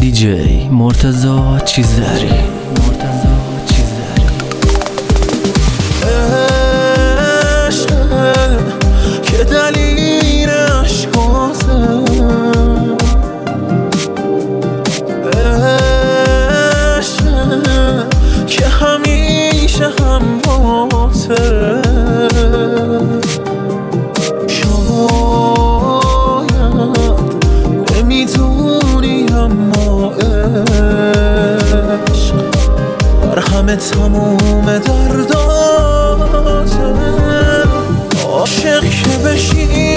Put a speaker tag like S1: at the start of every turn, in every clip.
S1: دیجی مرتضی چیزداری.
S2: که دلیل عشقاته، که همیشه همراهته. شاید نمیدونی اما عشق بر همه تموم درداته. عاشق که بشی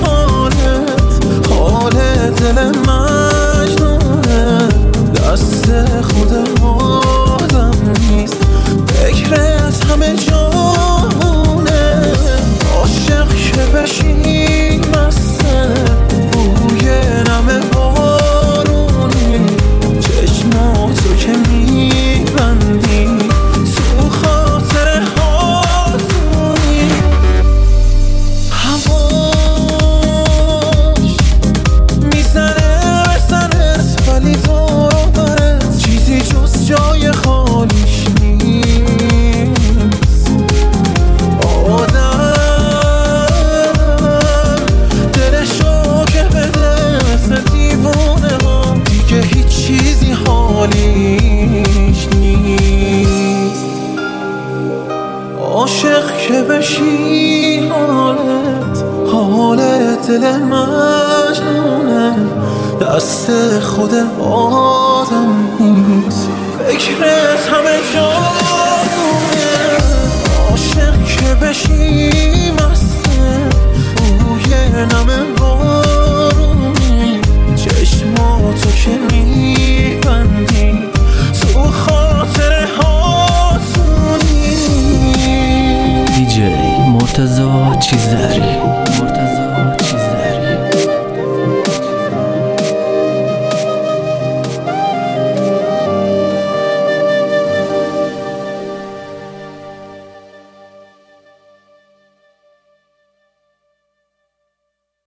S2: حال دل مجنونه، دست خود آدم نیست، فکرت همه جانونه. عاشق که بشی مسته بوی نم بارونی، چشماتو که میبندی تو خاطر هاتونی. هواش میزنه بزنت ولی دور و برت چیزی جز جای خالیش نیست. آدم دلشو که بده مثل دیوونه ها، دیگه هیچ چیزی حالیش نیست. عاشق که بشی حال دل مجنونه، دست خود آدم نیست، فکرت همه جانونه. عاشق که بشی مسته بوی نم بارونی، چشماتو که میبندی تو خاطر هاتونی.
S1: دیجی مرتضی چیزداری.